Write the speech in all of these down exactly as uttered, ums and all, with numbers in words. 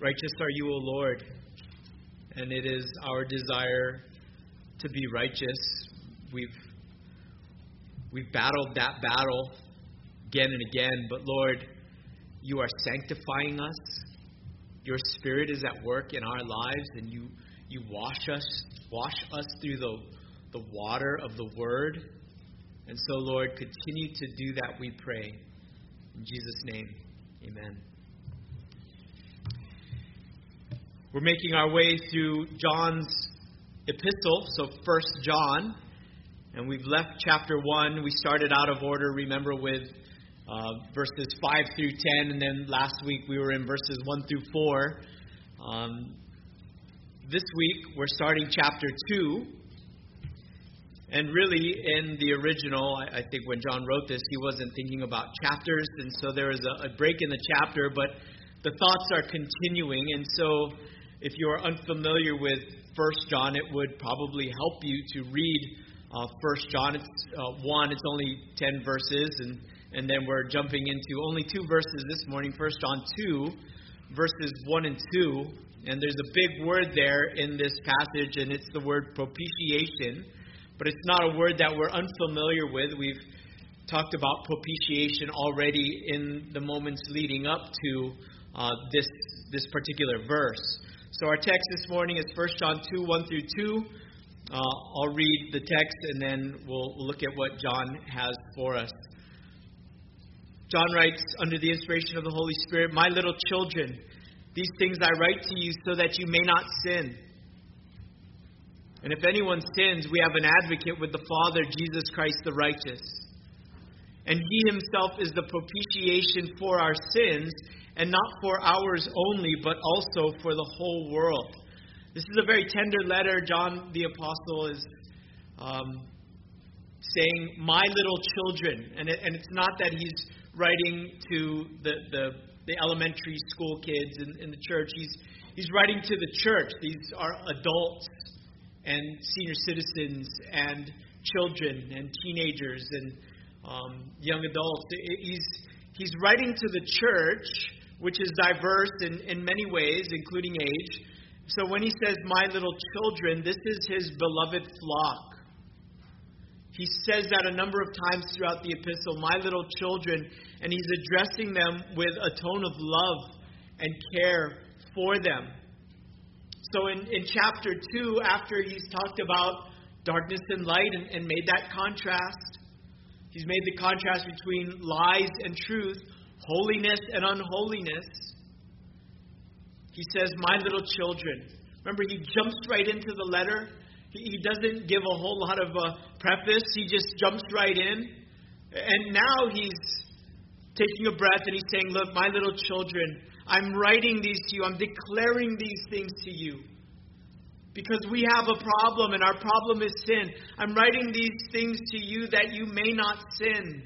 Righteous are you, O Lord, and it is our desire to be righteous. We've we've battled that battle again and again, but Lord, you are sanctifying us. Your Spirit is at work in our lives, and you you wash us, wash us through the the water of the Word. And so, Lord, continue to do that, we pray. In Jesus' name, amen. We're making our way through John's epistle, so First John, and we've left chapter one. We started out of order, remember, with uh, verses five through ten, and then last week we were in verses one through four. Um, this week we're starting chapter two, and really in the original, I, I think when John wrote this, he wasn't thinking about chapters, and so there was a, a break in the chapter, but the thoughts are continuing, and so if you're unfamiliar with First John, it would probably help you to read uh, First John. It's uh, one, it's only ten verses, and, and then we're jumping into only two verses this morning, First John two, verses one and two. And there's a big word there in this passage, and it's the word propitiation. But it's not a word that we're unfamiliar with. We've talked about propitiation already in the moments leading up to uh, this, this particular verse. So our text this morning is First John two, one through two. Uh, I'll read the text and then we'll look at what John has for us. John writes under the inspiration of the Holy Spirit, "My little children, these things I write to you so that you may not sin. And if anyone sins, we have an advocate with the Father, Jesus Christ the righteous. And he himself is the propitiation for our sins, and not for ours only, but also for the whole world." This is a very tender letter. John the Apostle is um, saying, "My little children." And, it, and it's not that he's writing to the, the, the elementary school kids in, in the church. He's, he's writing to the church. These are adults and senior citizens and children and teenagers and um, young adults. He's, he's writing to the church, which is diverse in, in many ways, including age. So when he says, "My little children," this is his beloved flock. He says that a number of times throughout the epistle, "my little children," and he's addressing them with a tone of love and care for them. So in, in chapter two, after he's talked about darkness and light and, and made that contrast, he's made the contrast between lies and truth, holiness and unholiness. He says, "My little children." Remember, he jumps right into the letter. He, he doesn't give a whole lot of uh, preface. He just jumps right in. And now he's taking a breath and he's saying, "Look, my little children, I'm writing these to you. I'm declaring these things to you. Because we have a problem, and our problem is sin. I'm writing these things to you that you may not sin."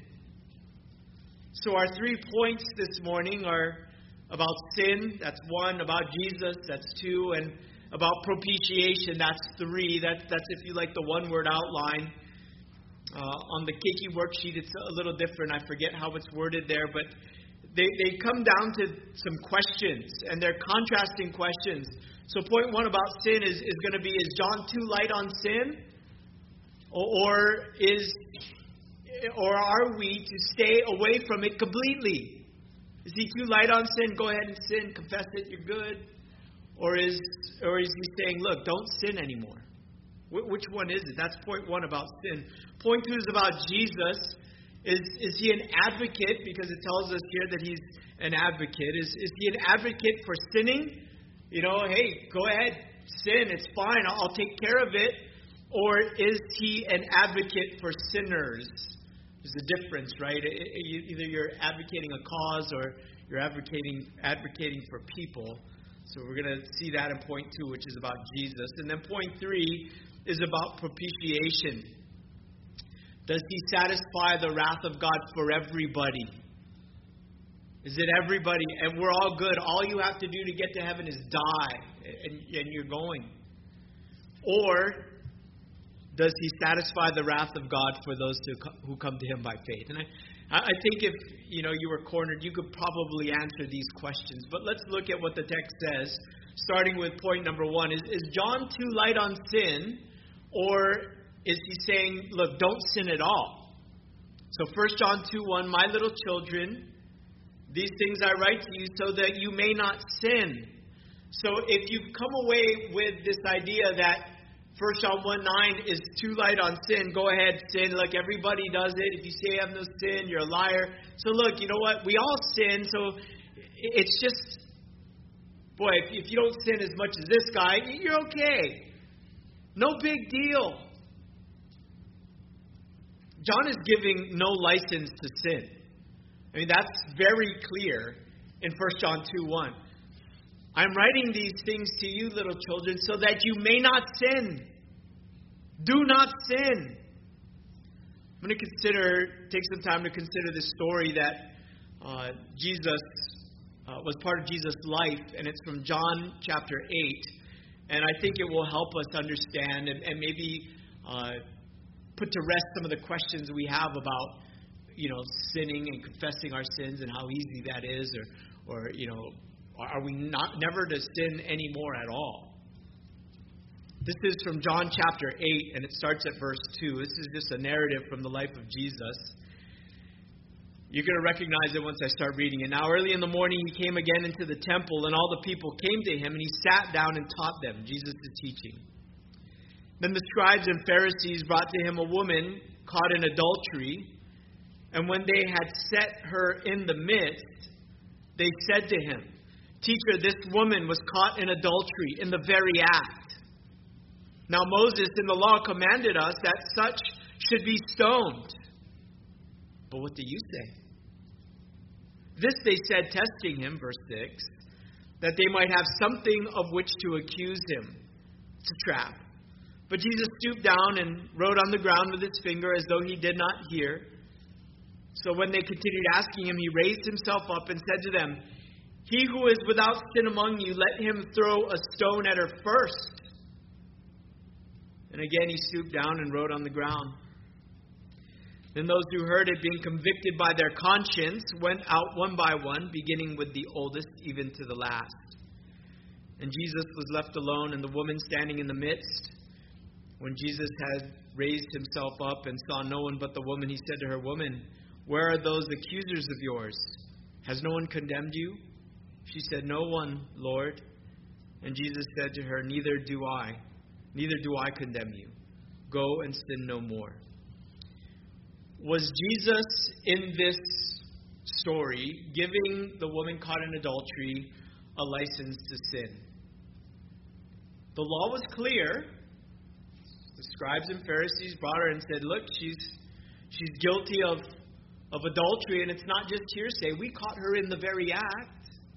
So our three points this morning are about sin, that's one. About Jesus, that's two. And about propitiation, that's three. That's, that's if you like, the one-word outline. Uh, on the Keiki worksheet, it's a little different. I forget how it's worded there, but they, they come down to some questions, and they're contrasting questions. So point one about sin is, is going to be, is John too light on sin? Or, or is or are we to stay away from it completely? Is he too light on sin? Go ahead and sin, confess it, you're good. Or is or is he saying, look, don't sin anymore? Wh- which one is it? That's point one about sin. Point two is about Jesus. Is is he an advocate? Because it tells us here that he's an advocate. Is is he an advocate for sinning? You know, hey, go ahead, sin, it's fine, I'll, I'll take care of it. Or is he an advocate for sinners? There's a difference, right? Either you're advocating a cause or you're advocating advocating for people. So we're going to see that in point two, which is about Jesus. And then point three is about propitiation. Does he satisfy the wrath of God for everybody? Is it everybody? And we're all good. All you have to do to get to heaven is die, and, and you're going. Or does he satisfy the wrath of God for those who come to him by faith? And I, I I think if you know you were cornered, you could probably answer these questions. But let's look at what the text says, starting with point number one. Is, is John too light on sin, or is he saying, look, don't sin at all? So First John two one, my little children, these things I write to you so that you may not sin. So if you've come away with this idea that First John one nine is too light on sin, go ahead, sin. Look, everybody does it. If you say you have no sin, you're a liar. So look, you know what? We all sin, so it's just, boy, if, if you don't sin as much as this guy, you're okay. No big deal. John is giving no license to sin. I mean, that's very clear in First John two one. I'm writing these things to you, little children, so that you may not sin. Do not sin. I'm going to consider, take some time to consider this story that uh, Jesus uh, was part of Jesus' life, and it's from John chapter eight. And I think it will help us understand and, and maybe uh, put to rest some of the questions we have about, you know, sinning and confessing our sins and how easy that is, or, or you know, are we not never to sin anymore at all? This is from John chapter eight, and it starts at verse two. This is just a narrative from the life of Jesus. You're going to recognize it once I start reading it. Now, early in the morning, he came again into the temple, and all the people came to him, and he sat down and taught them. Jesus is teaching. Then the scribes and Pharisees brought to him a woman caught in adultery, and when they had set her in the midst, they said to him, Teacher, this woman was caught in adultery in the very act. Now Moses in the law commanded us that such should be stoned. But what do you say? This they said, testing him, verse six, that they might have something of which to accuse him. It's a trap. But Jesus stooped down and wrote on the ground with his finger as though he did not hear. So when they continued asking him, he raised himself up and said to them, He who is without sin among you, let him throw a stone at her first. And again he stooped down and wrote on the ground. Then those who heard it, being convicted by their conscience, went out one by one, beginning with the oldest, even to the last. And Jesus was left alone, and the woman standing in the midst. When Jesus had raised himself up and saw no one but the woman, he said to her, Woman, where are those accusers of yours? Has no one condemned you? She said, No one, Lord. And Jesus said to her, Neither do I. Neither do I condemn you. Go and sin no more. Was Jesus in this story giving the woman caught in adultery a license to sin? The law was clear. The scribes and Pharisees brought her and said, Look, she's she's guilty of, of adultery, and it's not just hearsay. We caught her in the very act.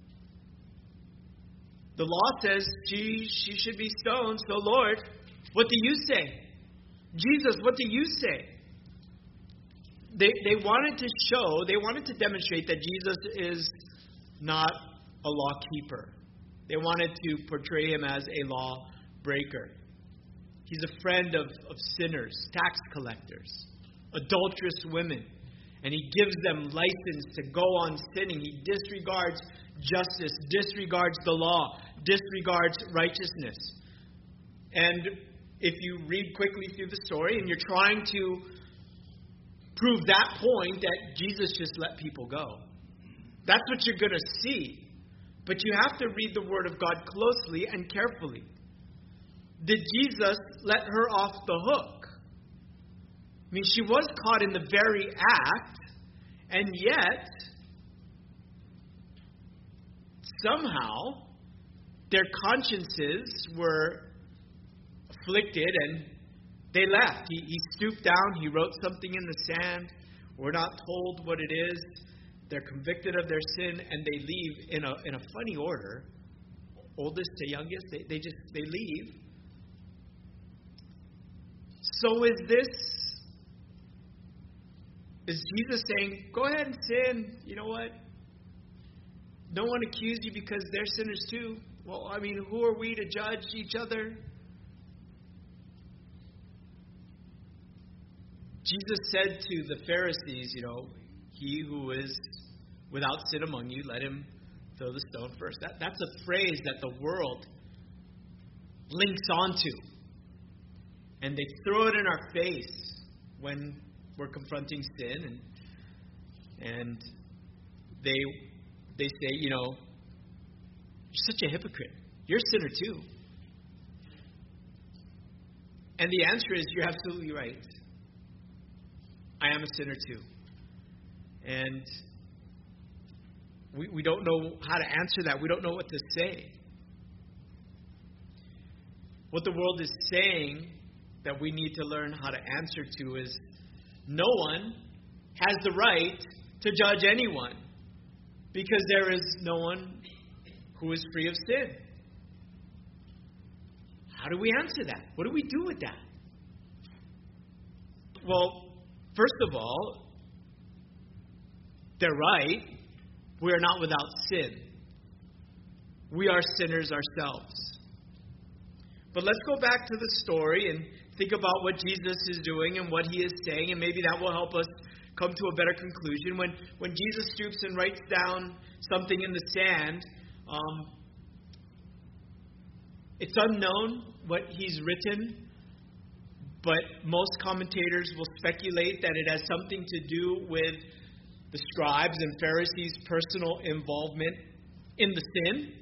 The law says she she should be stoned. So, Lord, what do you say? Jesus, what do you say? They they wanted to show, they wanted to demonstrate that Jesus is not a law keeper. They wanted to portray him as a law breaker. He's a friend of, of sinners, tax collectors, adulterous women. And he gives them license to go on sinning. He disregards justice, disregards the law, disregards righteousness. And if you read quickly through the story and you're trying to prove that point, that Jesus just let people go, that's what you're going to see. But you have to read the Word of God closely and carefully. Did Jesus let her off the hook? I mean, she was caught in the very act, and yet, somehow, their consciences were afflicted, and they left. He, he stooped down, he wrote something in the sand. We're not told what it is. They're convicted of their sin, and they leave in a in a funny order. Oldest to youngest, they, they just, they leave. So is this, is Jesus saying, go ahead and sin, you know what? No one accused you because they're sinners too. Well, I mean, who are we to judge each other? Jesus said to the Pharisees, you know, he who is without sin among you, let him throw the stone first. That, that's a phrase that the world links onto. And they throw it in our face when we're confronting sin. And, and they, they say, you know, you're such a hypocrite. You're a sinner too. And the answer is, you're absolutely right. I am a sinner too. And we, we don't know how to answer that. We don't know what to say. What the world is saying that we need to learn how to answer to is, no one has the right to judge anyone, because there is no one who is free of sin. How do we answer that? What do we do with that? Well, first of all, they're right. We are not without sin. We are sinners ourselves. But let's go back to the story and think about what Jesus is doing and what he is saying, and maybe that will help us come to a better conclusion. When when Jesus stoops and writes down something in the sand, um, it's unknown what he's written, but most commentators will speculate that it has something to do with the scribes and Pharisees' personal involvement in the sin.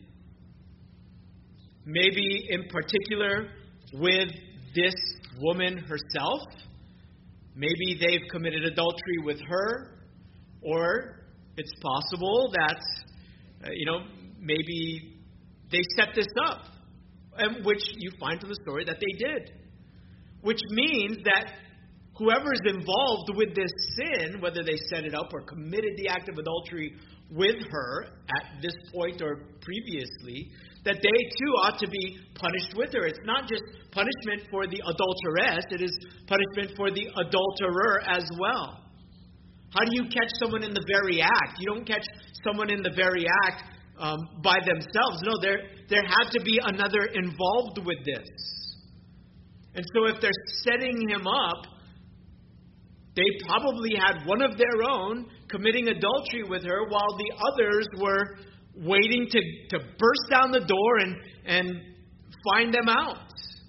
Maybe in particular with this woman herself. Maybe they've committed adultery with her, or it's possible that, uh, you know, maybe they set this up, and which you find from the story that they did. Which means that whoever is involved with this sin, whether they set it up or committed the act of adultery with her at this point or previously, that they too ought to be punished with her. It's not just punishment for the adulteress, it is punishment for the adulterer as well. How do you catch someone in the very act? You don't catch someone in the very act um, by themselves. No, there, there had to be another involved with this. And so if they're setting him up, they probably had one of their own committing adultery with her while the others were waiting to, to burst down the door and, and find them out.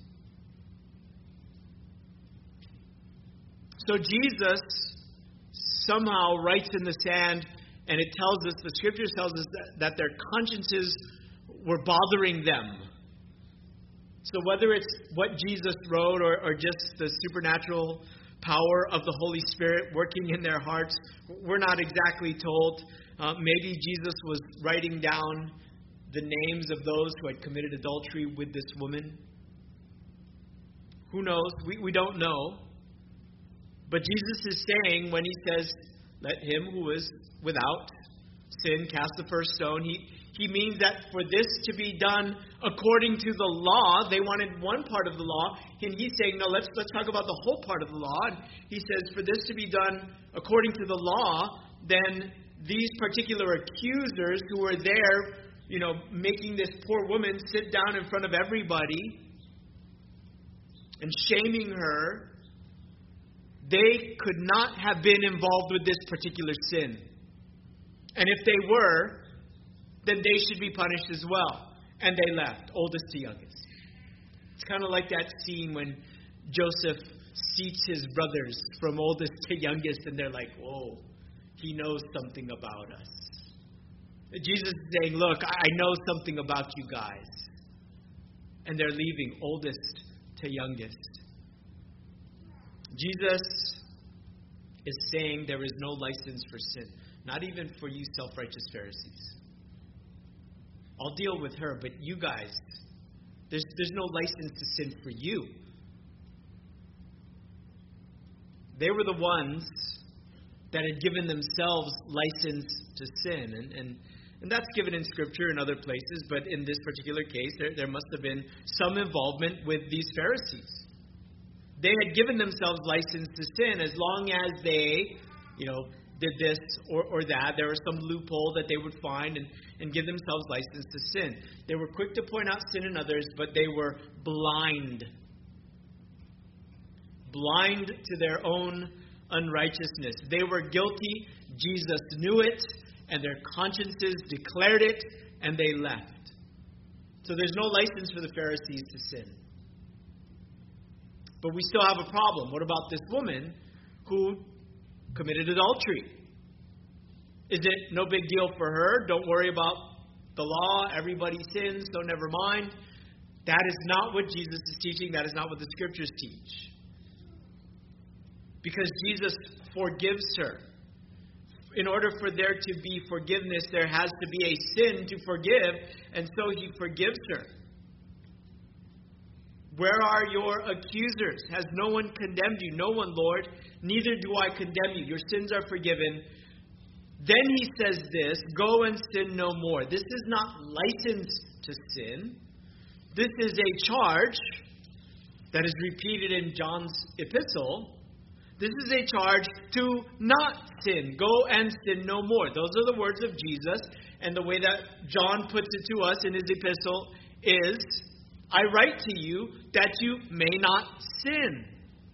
So Jesus somehow writes in the sand, and it tells us, the scriptures tells us that, that their consciences were bothering them. So whether it's what Jesus wrote or, or just the supernatural power of the Holy Spirit working in their hearts, we're not exactly told. Uh, maybe Jesus was writing down the names of those who had committed adultery with this woman. Who knows? We, we don't know. But Jesus is saying, when he says, let him who is without sin cast the first stone, he, he means that for this to be done according to the law, they wanted one part of the law, and he's saying, no, let's let's talk about the whole part of the law. And he says, for this to be done according to the law, then these particular accusers who were there, you know, making this poor woman sit down in front of everybody and shaming her, they could not have been involved with this particular sin. And if they were, then they should be punished as well. And they left, oldest to youngest. It's kind of like that scene when Joseph seats his brothers from oldest to youngest, and they're like, whoa, he knows something about us. Jesus is saying, look, I know something about you guys. And they're leaving, oldest to youngest. Jesus is saying there is no license for sin. Not even for you self-righteous Pharisees. I'll deal with her, but you guys, there's, there's no license to sin for you. They were the ones that had given themselves license to sin. And, and, and that's given in Scripture and other places, but in this particular case, there, there must have been some involvement with these Pharisees. They had given themselves license to sin as long as they, you know, did this or, or that. There was some loophole that they would find and, and give themselves license to sin. They were quick to point out sin in others, but they were blind. Blind to their own unrighteousness. They were guilty Jesus knew it, and their consciences declared it, and they left. So there's no license for the Pharisees to sin. But we still have a problem. What about this woman who committed adultery? Is it no big deal for her? Don't worry about the law. Everybody sins, so never mind. That is not what Jesus is teaching. That is not what the Scriptures teach. Because Jesus forgives her. In order for there to be forgiveness, there has to be a sin to forgive, and so he forgives her. Where are your accusers? Has no one condemned you? No one, Lord. Neither do I condemn you. Your sins are forgiven. Then he says this, go and sin no more. This is not license to sin. This is a charge that is repeated in John's epistle. This is a charge to not sin. Go and sin no more. Those are the words of Jesus. And the way that John puts it to us in his epistle is, I write to you that you may not sin.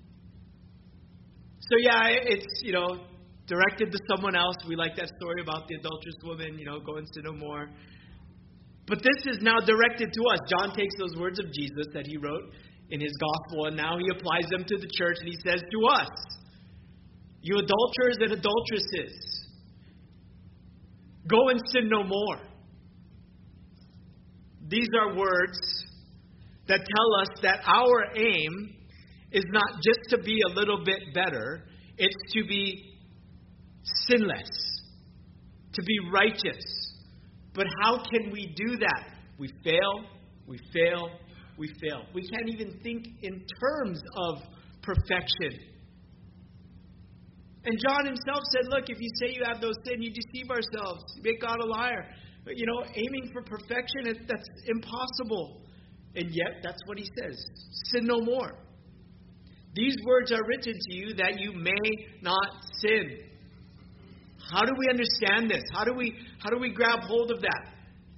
So yeah, it's, you know, directed to someone else. We like that story about the adulterous woman, you know, go and sin no more. But this is now directed to us. John takes those words of Jesus that he wrote in his gospel, and now he applies them to the church, and he says to us, you adulterers and adulteresses, go and sin no more. These are words that tell us that our aim is not just to be a little bit better, it's to be sinless, to be righteous. But how can we do that? We fail, we fail, we fail. We can't even think in terms of perfection. And John himself said, look, if you say you have those sin, you deceive ourselves. You make God a liar. But, you know, aiming for perfection, that's impossible. And yet, that's what he says. Sin no more. These words are written to you that you may not sin. How do we understand this? How do we how do we grab hold of that?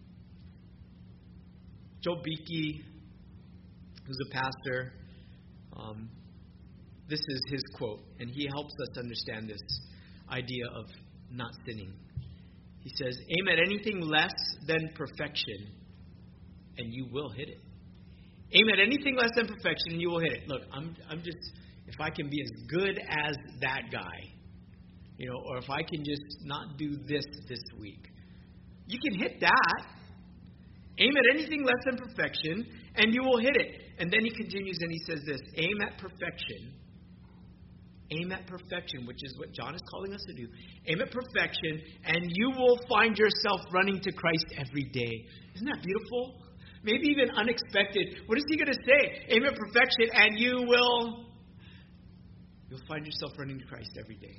Joe Beeke, who's a pastor, um, this is his quote, and he helps us understand this idea of not sinning. He says, aim at anything less than perfection, and you will hit it. Aim at anything less than perfection, and you will hit it. Look, I'm I'm just, if I can be as good as that guy, you know, or if I can just not do this this week. You can hit that. Aim at anything less than perfection, and you will hit it. And then he continues and he says this, aim at perfection. Aim at perfection, which is what John is calling us to do. Aim at perfection, and you will find yourself running to Christ every day. Isn't that beautiful? Maybe even unexpected. What is he going to say? Aim at perfection, and you will... You'll find yourself running to Christ every day.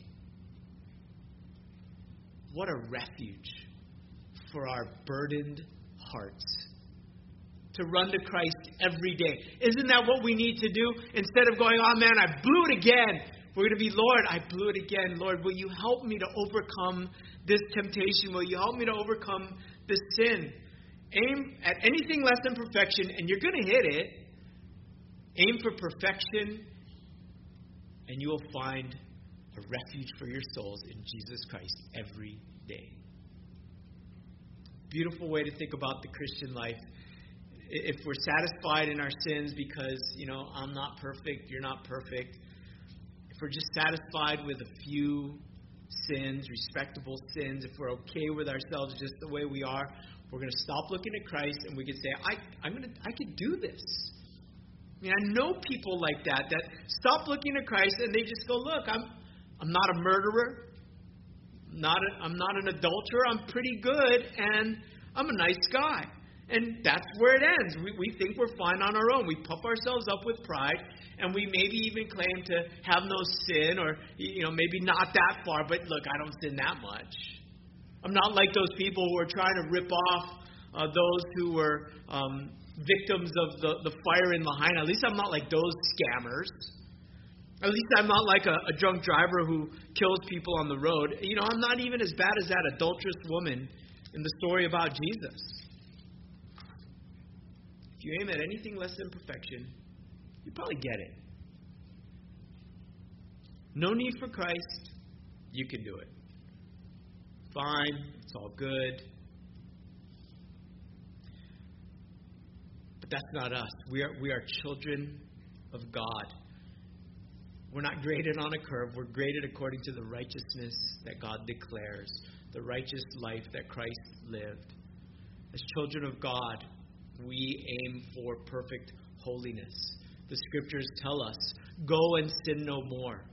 What a refuge for our burdened hearts. To run to Christ every day. Isn't that what we need to do? Instead of going, oh man, I blew it again. We're going to be, Lord, I blew it again. Lord, will you help me to overcome this temptation? Will you help me to overcome this sin? Aim at anything less than perfection, and you're going to hit it. Aim for perfection, and you will find a refuge for your souls in Jesus Christ every day. Beautiful way to think about the Christian life. If we're satisfied in our sins because, you know, I'm not perfect, you're not perfect. If we're just satisfied with a few sins, respectable sins, if we're okay with ourselves just the way we are, we're going to stop looking at Christ and we can say, I, I'm going to, I can do this. I mean, I know people like that, that stop looking at Christ and they just go, look, I'm, I'm not a murderer. Not a, I'm not an adulterer. I'm pretty good, and I'm a nice guy. And that's where it ends. We, we think we're fine on our own. We puff ourselves up with pride, and we maybe even claim to have no sin, or, you know, maybe not that far, but look, I don't sin that much. I'm not like those people who are trying to rip off uh, those who were um, victims of the, the fire in Lahaina. At least I'm not like those scammers. At least I'm not like a, a drunk driver who kills people on the road. You know, I'm not even as bad as that adulterous woman in the story about Jesus. If you aim at anything less than perfection, you probably get it. No need for Christ. You can do it. fine. It's all good. But that's not us. We are, we are children of God. We're not graded on a curve. We're graded according to the righteousness that God declares, the righteous life that Christ lived. As children of God, we aim for perfect holiness. The scriptures tell us, go and sin no more.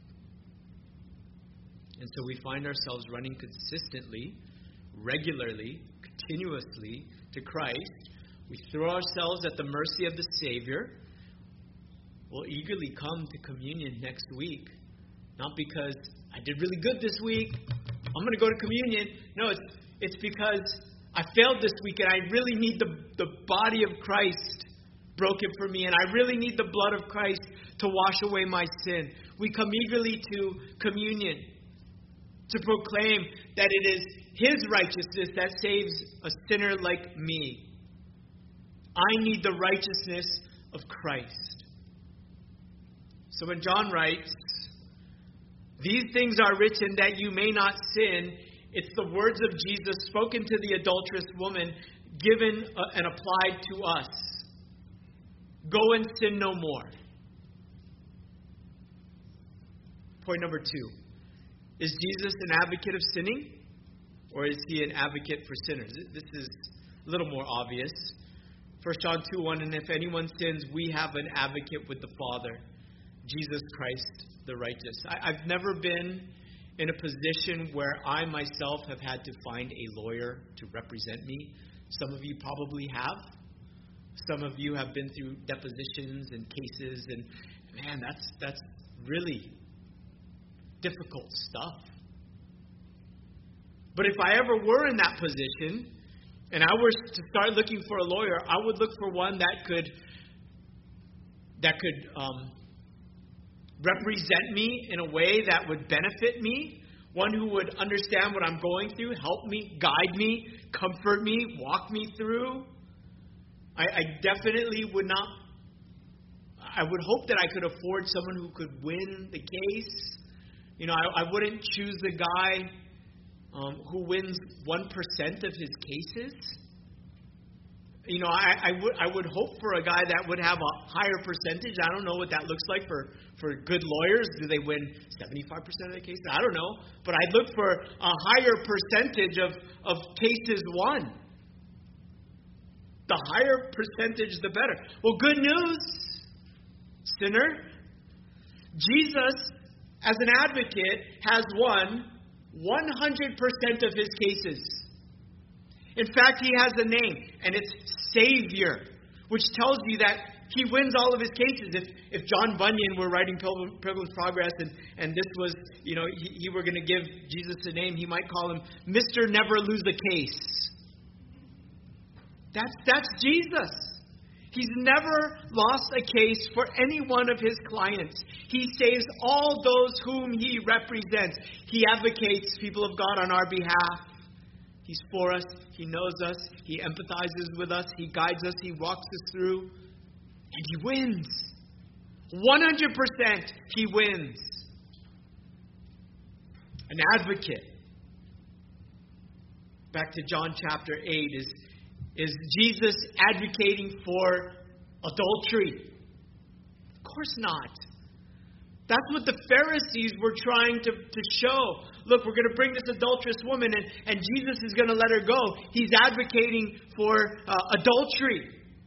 And so we find ourselves running consistently, regularly, continuously to Christ. We throw ourselves at the mercy of the Savior. We'll eagerly come to communion next week. Not because I did really good this week, I'm going to go to communion. No, it's it's because I failed this week and I really need the, the body of Christ broken for me. And I really need the blood of Christ to wash away my sin. We come eagerly to communion to proclaim that it is His righteousness that saves a sinner like me. I need the righteousness of Christ. So when John writes, these things are written that you may not sin, it's the words of Jesus spoken to the adulterous woman, given uh, and applied to us. Go and sin no more. Point number two. Is Jesus an advocate of sinning? Or is He an advocate for sinners? This is a little more obvious. First John two one, and if anyone sins, we have an advocate with the Father, Jesus Christ the righteous. I, I've never been in a position where I myself have had to find a lawyer to represent me. Some of you probably have. Some of you have been through depositions and cases, and man, that's that's really difficult stuff. But if I ever were in that position, and I were to start looking for a lawyer, I would look for one that could that could um, represent me in a way that would benefit me, one who would understand what I'm going through, help me, guide me, comfort me, walk me through. I, I definitely would not, I would hope that I could afford someone who could win the case. You know, I, I wouldn't choose the guy um, who wins one percent of his cases. You know, I, I would I would hope for a guy that would have a higher percentage. I don't know what that looks like for, for good lawyers. Do they win seventy-five percent of the cases? I don't know. But I'd look for a higher percentage of, of cases won. The higher percentage, the better. Well, good news, sinner. Jesus, as an advocate, has won one hundred percent of his cases. In fact, he has a name, and it's Savior, which tells you that he wins all of his cases. If if John Bunyan were writing Pilgrim, Pilgrim's Progress, and, and this was, you know, he, he were going to give Jesus a name, he might call him Mister Never Lose a Case. That's that's Jesus. He's never lost a case for any one of his clients. He saves all those whom he represents. He advocates, people of God, on our behalf. He's for us. He knows us. He empathizes with us. He guides us. He walks us through. And he wins. one hundred percent he wins. An advocate. Back to John chapter eight. Is, is Jesus advocating for adultery? Of course not. That's what the Pharisees were trying to, to show. Look, we're going to bring this adulterous woman, and, and Jesus is going to let her go. He's advocating for uh, adultery.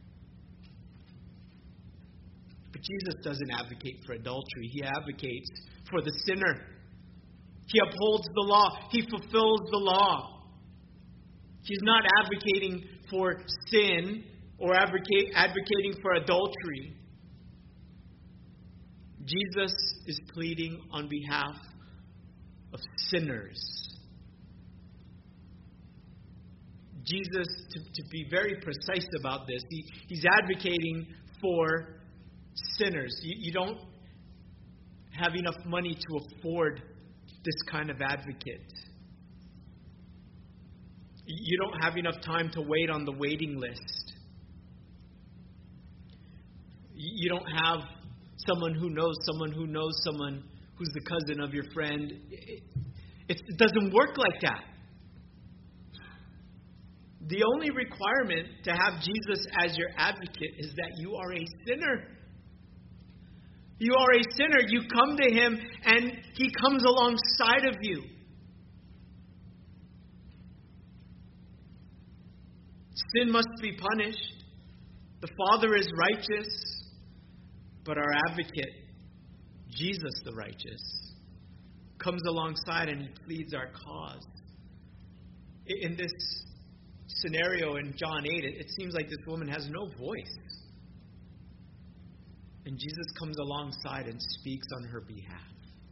But Jesus doesn't advocate for adultery. He advocates for the sinner. He upholds the law. He fulfills the law. He's not advocating for sin or advocate, advocating for adultery. Jesus is pleading on behalf of sinners. Jesus, to, to be very precise about this, he, he's advocating for sinners. You, you don't have enough money to afford this kind of advocate. You don't have enough time to wait on the waiting list. You don't have someone who knows someone who knows someone who's the cousin of your friend. It, it doesn't work like that. The only requirement to have Jesus as your advocate is that you are a sinner. You are a sinner. You come to Him and He comes alongside of you. Sin must be punished. The Father is righteous, but our advocate, Jesus the righteous, comes alongside and He pleads our cause. In this scenario in John eight, it, it seems like this woman has no voice. And Jesus comes alongside and speaks on her behalf.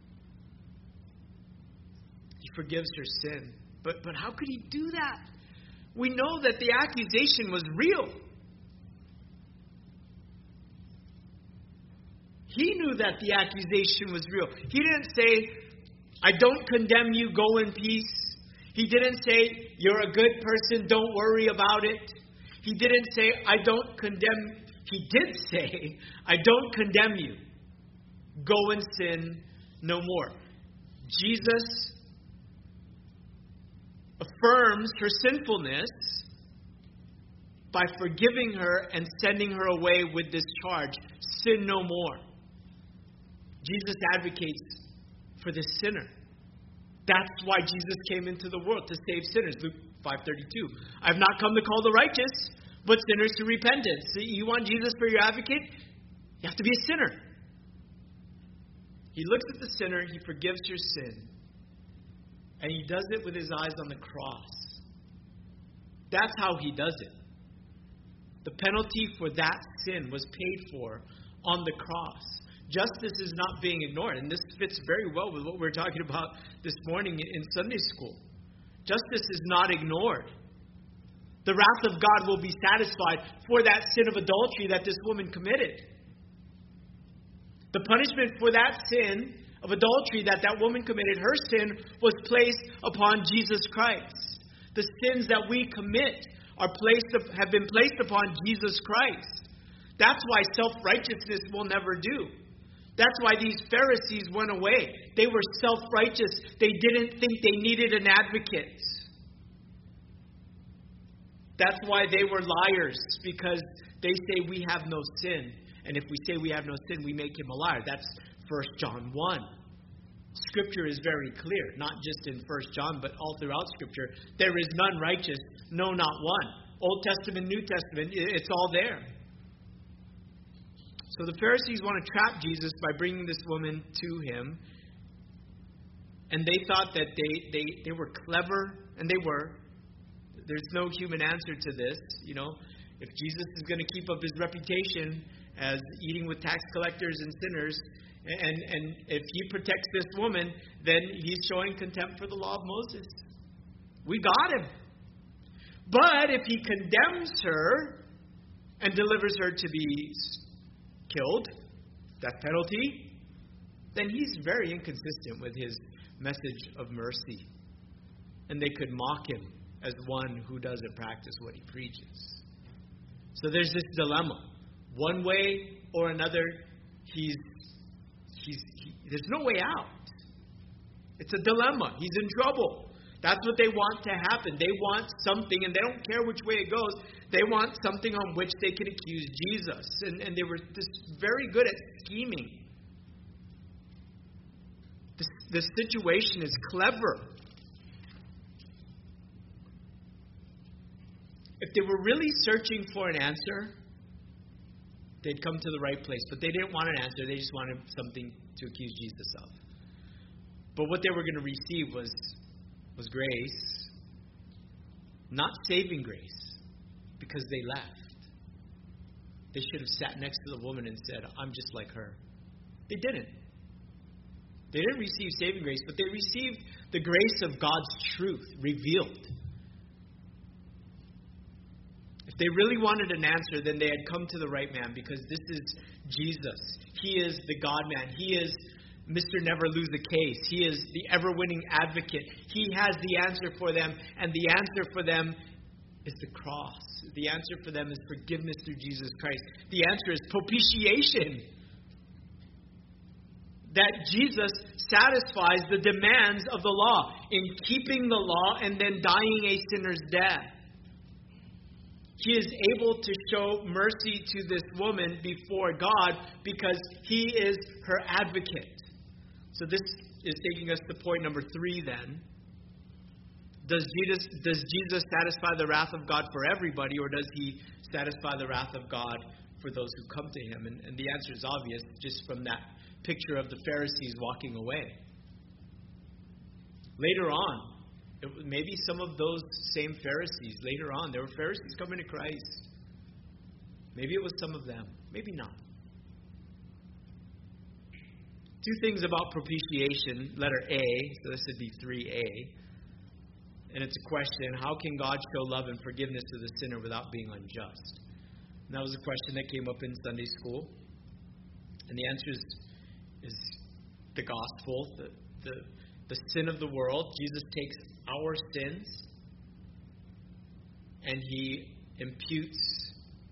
He forgives her sin. But, but how could He do that? We know that the accusation was real. He knew that the accusation was real. He didn't say, I don't condemn you, go in peace. He didn't say, you're a good person, don't worry about it. He didn't say, I don't condemn. He did say, I don't condemn you. Go and sin no more. Jesus affirms her sinfulness by forgiving her and sending her away with this charge, sin no more. Jesus advocates for the sinner. That's why Jesus came into the world, to save sinners. Luke five thirty-two. I have not come to call the righteous, but sinners to repentance. You want Jesus for your advocate? You have to be a sinner. He looks at the sinner, He forgives her sin, and He does it with His eyes on the cross. That's how He does it. The penalty for that sin was paid for on the cross. Justice is not being ignored, and this fits very well with what we were talking about this morning in Sunday school. Justice is not ignored. The wrath of God will be satisfied for that sin of adultery that this woman committed. The punishment for that sin of adultery that that woman committed, her sin, was placed upon Jesus Christ. The sins that we commit are placed, have been placed upon Jesus Christ. That's why self-righteousness will never do. That's why these Pharisees went away. They were self-righteous. They didn't think they needed an advocate. That's why they were liars, because they say we have no sin. And if we say we have no sin, we make Him a liar. That's First John one. Scripture is very clear, not just in First John, but all throughout Scripture. There is none righteous, no, not one. Old Testament, New Testament, it's all there. So the Pharisees want to trap Jesus by bringing this woman to Him. And they thought that they, they, they were clever, and they were. There's no human answer to this. You know, if Jesus is going to keep up His reputation as eating with tax collectors and sinners, and, and if He protects this woman, then He's showing contempt for the law of Moses. We got Him. But if He condemns her and delivers her to be killed, that penalty, then He's very inconsistent with His message of mercy. And they could mock Him as one who doesn't practice what He preaches. So there's this dilemma. One way or another, he's, he's, he, there's no way out. It's a dilemma. He's in trouble. That's what they want to happen. They want something, and they don't care which way it goes. They want something on which they can accuse Jesus. And, and they were this very good at scheming. This, this situation is clever. If they were really searching for an answer, they'd come to the right place. But they didn't want an answer. They just wanted something to accuse Jesus of. But what they were going to receive was, was grace. Not saving grace. Because they left. They should have sat next to the woman and said, I'm just like her. They didn't. They didn't receive saving grace, but they received the grace of God's truth revealed. If they really wanted an answer, then they had come to the right man, because this is Jesus. He is the God-man. He is Mister Never Lose a Case. He is the ever-winning advocate. He has the answer for them, and the answer for them is the cross. The answer for them is forgiveness through Jesus Christ. The answer is propitiation. That Jesus satisfies the demands of the law in keeping the law and then dying a sinner's death. she is able to show mercy to this woman before God because he is her advocate. So this is taking us to point number three then. Does Jesus, does Jesus satisfy the wrath of God for everybody, or does he satisfy the wrath of God for those who come to him? And, and the answer is obvious just from that picture of the Pharisees walking away. Later on, it, maybe some of those same Pharisees, later on, there were Pharisees coming to Christ. Maybe it was some of them. Maybe not. Two things about propitiation. Letter A, so this would be three A. And it's a question, how can God show love and forgiveness to the sinner without being unjust? And that was a question that came up in Sunday school. And the answer is, is the gospel, the, the, the sin of the world. Jesus takes our sins and he imputes.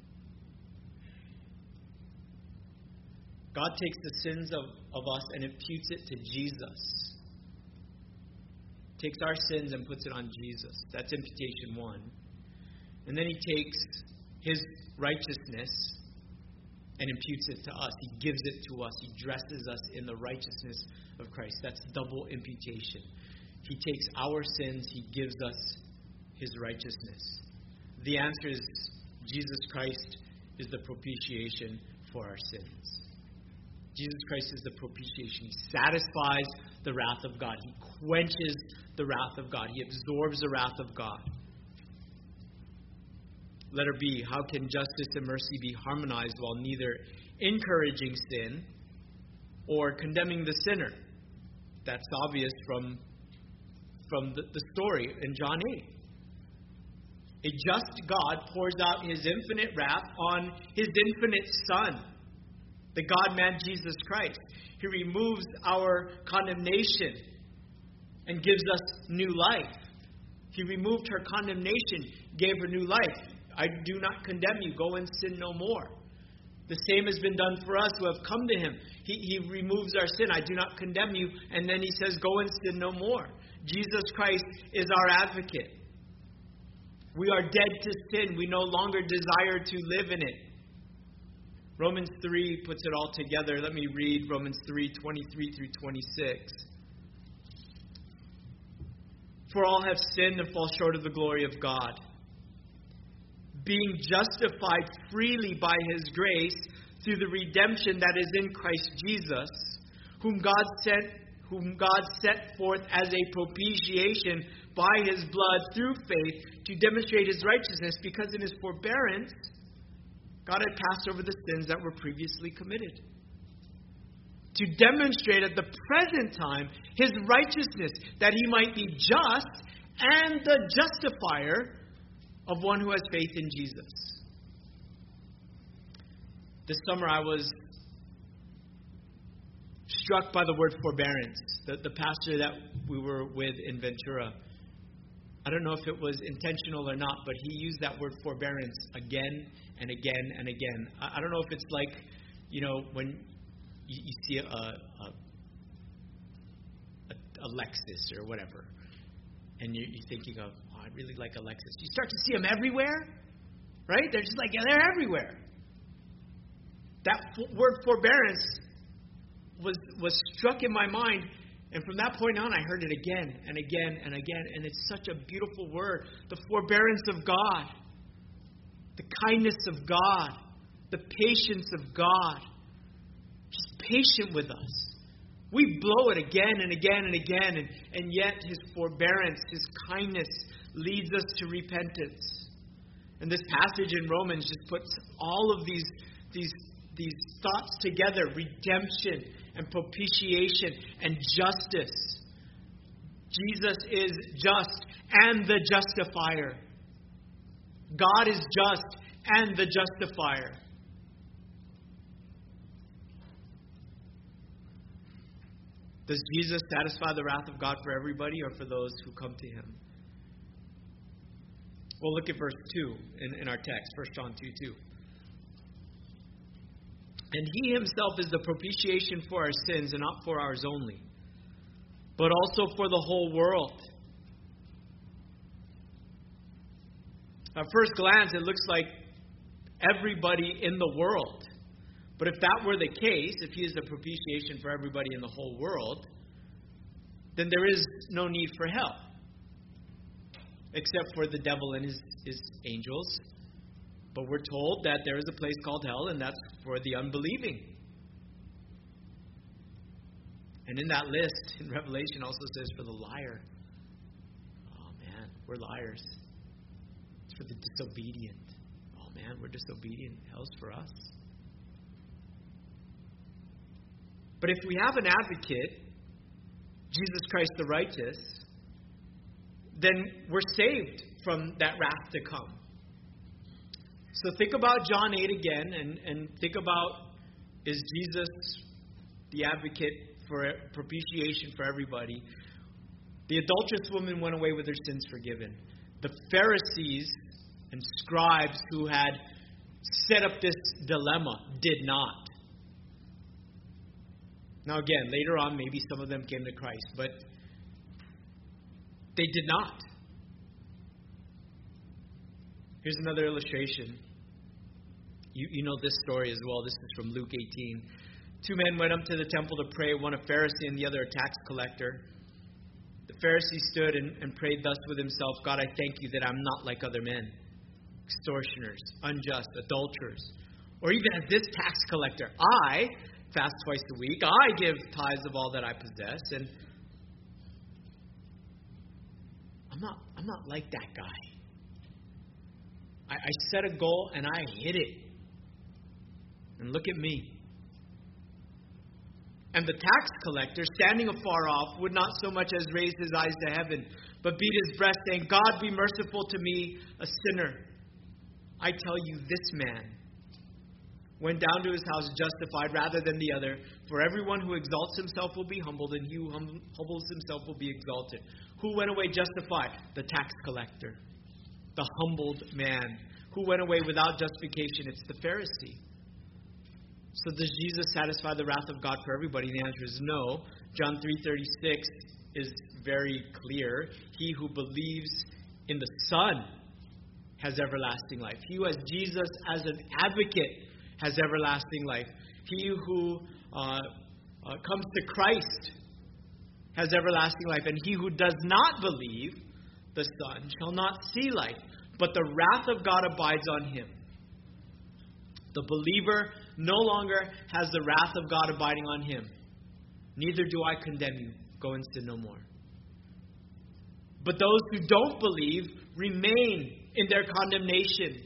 God takes the sins of, of us and imputes it to Jesus. Takes our sins and puts it on Jesus. That's imputation one. And then he takes his righteousness and imputes it to us. He gives it to us. He dresses us in the righteousness of Christ. That's double imputation. He takes our sins. He gives us his righteousness. The answer is Jesus Christ is the propitiation for our sins. Jesus Christ is the propitiation. He satisfies the wrath of God. He quenches the wrath of God. He absorbs the wrath of God. Letter B, how can justice and mercy be harmonized while neither encouraging sin or condemning the sinner? That's obvious from, from the, the story in John eight. A just God pours out his infinite wrath on his infinite Son, the God-man Jesus Christ. He removes our condemnation and gives us new life. He removed her condemnation, gave her new life. I do not condemn you. Go and sin no more. The same has been done for us who have come to him. He, he removes our sin. I do not condemn you. And then he says, go and sin no more. Jesus Christ is our advocate. We are dead to sin. We no longer desire to live in it. Romans three puts it all together. Let me read Romans three, twenty-three through twenty-six. For all have sinned and fall short of the glory of God, being justified freely by his grace through the redemption that is in Christ Jesus, whom God sent, whom God set forth as a propitiation by his blood through faith to demonstrate his righteousness, because in his forbearance God had passed over the sins that were previously committed, to demonstrate at the present time his righteousness, that he might be just and the justifier of one who has faith in Jesus. This summer I was struck by the word forbearance. The, the pastor that we were with in Ventura, I don't know if it was intentional or not, but he used that word forbearance again and again and again. I, I don't know if it's like, you know, when you, you see a, a, a, a Lexus or whatever, and you, you're thinking of, oh, I really like a Lexus. You start to see them everywhere, right? They're just like, yeah, they're everywhere. That f- word forbearance was was struck in my mind, and from that point on, I heard it again and again and again, and it's such a beautiful word. The forbearance of God, the kindness of God, the patience of God. Just patient with us. We blow it again and again and again, and, and yet his forbearance, his kindness leads us to repentance. And this passage in Romans just puts all of these, these, these thoughts together: redemption and propitiation and justice. Jesus is just and the justifier. God is just and the justifier. Does Jesus satisfy the wrath of God for everybody or for those who come to him? Well, look at verse two in, in our text, First John two two. And he himself is the propitiation for our sins, and not for ours only, but also for the whole world. At first glance, it looks like everybody in the world. But if that were the case, if he is the propitiation for everybody in the whole world, then there is no need for hell, except for the devil and his, his angels. But we're told that there is a place called hell, and that's for the unbelieving. And in that list, in Revelation, also says for the liar. Oh man, we're liars. It's for the disobedient. Oh man, we're disobedient. Hell's for us. But if we have an advocate, Jesus Christ the righteous, then we're saved from that wrath to come. So think about John eight again, and, and think about, is Jesus the advocate for propitiation for everybody? The adulterous woman went away with her sins forgiven. The Pharisees and scribes who had set up this dilemma did not. Now again, later on, maybe some of them came to Christ, but they did not. Here's another illustration. You, you know this story as well. This is from Luke eighteen. Two men went up to the temple to pray, one a Pharisee and the other a tax collector. The Pharisee stood and, and prayed thus with himself, God, I thank you that I'm not like other men, extortioners, unjust, adulterers, or even as this tax collector. I fast twice a week. I give tithes of all that I possess. And I'm not, I'm not like that guy. I, I set a goal and I hit it. And look at me. And the tax collector, standing afar off, would not so much as raise his eyes to heaven, but beat his breast, saying, God, be merciful to me, a sinner. I tell you, this man went down to his house justified rather than the other. For everyone who exalts himself will be humbled, and he who hum- humbles himself will be exalted. Who went away justified? The tax collector, the humbled man. Who went away without justification? It's the Pharisee. So does Jesus satisfy the wrath of God for everybody? The answer is no. John three thirty-six is very clear. He who believes in the Son has everlasting life. He who has Jesus as an advocate has everlasting life. He who uh, uh, comes to Christ has everlasting life. And he who does not believe the Son shall not see life, but the wrath of God abides on him. The believer no longer has the wrath of God abiding on him. Neither do I condemn you. Go and sin no more. But those who don't believe remain in their condemnation.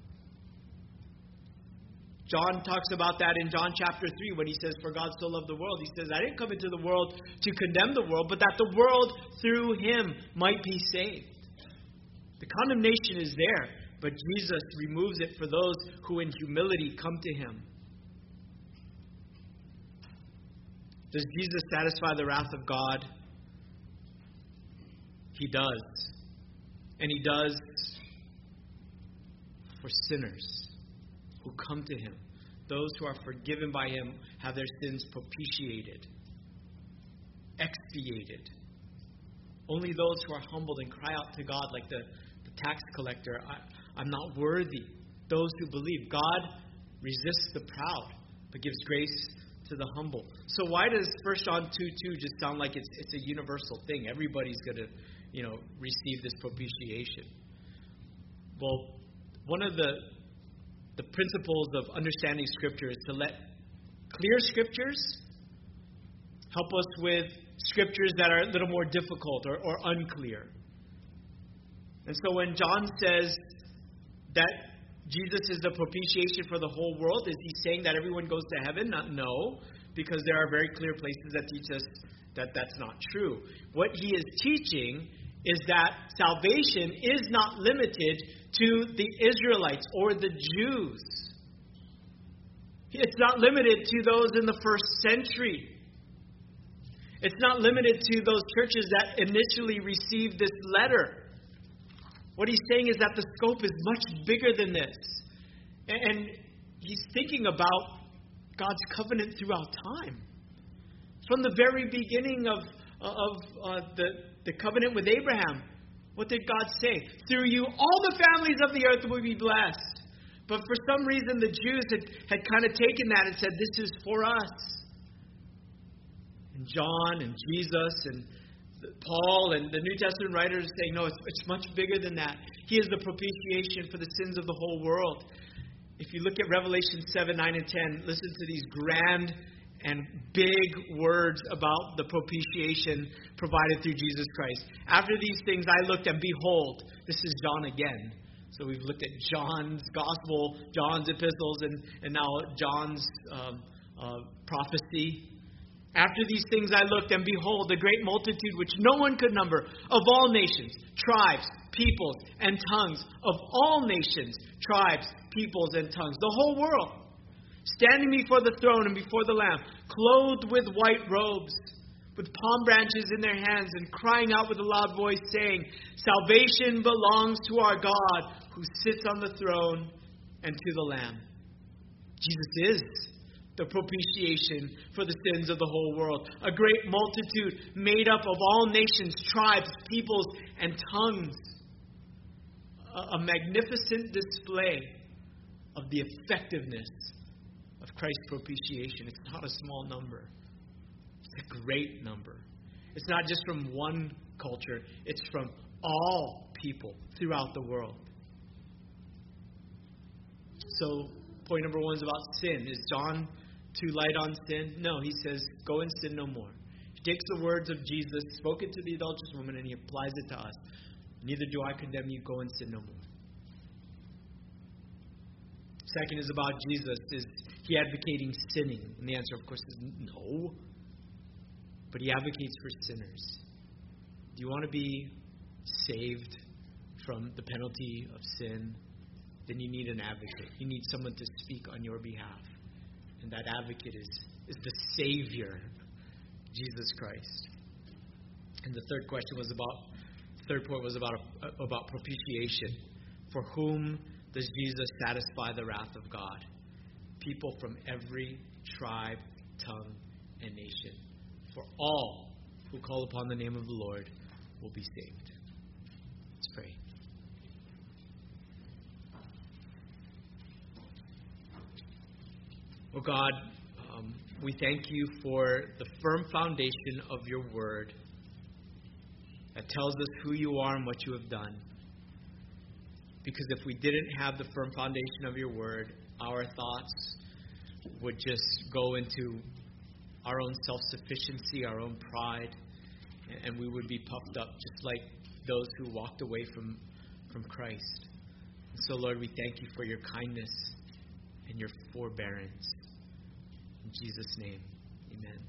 John talks about that in John chapter three when he says, for God so loved the world. He says, I didn't come into the world to condemn the world, but that the world through him might be saved. The condemnation is there, but Jesus removes it for those who in humility come to him. Does Jesus satisfy the wrath of God? He does. And he does for sinners who come to him. Those who are forgiven by him have their sins propitiated, expiated. Only those who are humbled and cry out to God like the, the tax collector, I, I'm not worthy. Those who believe. God resists the proud, but gives grace to the humble. So why does First John two two just sound like it's it's a universal thing? Everybody's going to, you know, receive this propitiation. Well, one of the the principles of understanding Scripture is to let clear Scriptures help us with Scriptures that are a little more difficult or, or unclear. And so when John says that Jesus is the propitiation for the whole world, is he saying that everyone goes to heaven? Not, no, because there are very clear places that teach us that that's not true. What he is teaching is that salvation is not limited to the Israelites or the Jews. It's not limited to those in the first century. It's not limited to those churches that initially received this letter. What he's saying is that the scope is much bigger than this. And he's thinking about God's covenant throughout time. From the very beginning of, of uh, the, the covenant with Abraham, What did God say? Through you, all the families of the earth will be blessed. But for some reason, the Jews had, had kind of taken that and said, this is for us. And John and Jesus and Paul and the New Testament writers are saying, no, it's, it's much bigger than that. He is the propitiation for the sins of the whole world. If you look at Revelation seven, nine, and ten, listen to these grand and big words about the propitiation provided through Jesus Christ. After these things I looked, and behold, this is John again. So we've looked at John's gospel, John's epistles, and, and now John's um, uh, prophecy. After these things I looked, and behold, a great multitude which no one could number, of all nations, tribes, peoples, and tongues, of all nations, tribes, peoples, and tongues, the whole world, standing before the throne and before the Lamb, clothed with white robes, with palm branches in their hands, and crying out with a loud voice, saying, Salvation belongs to our God, who sits on the throne, and to the Lamb. Jesus is the propitiation for the sins of the whole world. A great multitude made up of all nations, tribes, peoples, and tongues. A, a magnificent display of the effectiveness of Christ's propitiation. It's not a small number. It's a great number. It's not just from one culture. It's from all people throughout the world. So, point number one is about sin. Is John too light on sin? No, he says, go and sin no more. He takes the words of Jesus spoken to the adulterous woman and he applies it to us. Neither do I condemn you, go and sin no more. Second is about Jesus. Is he advocating sinning? And the answer, of course, is no. But he advocates for sinners. Do you want to be saved from the penalty of sin? Then you need an advocate. You need someone to speak on your behalf. And that advocate is, is the Savior, Jesus Christ. And the third question was about, third point was about, about propitiation. For whom does Jesus satisfy the wrath of God? People from every tribe, tongue, and nation. For all who call upon the name of the Lord will be saved. Let's pray. Oh God, um, we thank you for the firm foundation of your word that tells us who you are and what you have done. Because if we didn't have the firm foundation of your word, our thoughts would just go into our own self-sufficiency, our own pride, and we would be puffed up just like those who walked away from, from Christ. And so, Lord, we thank you for your kindness and your forbearance. In Jesus' name, amen.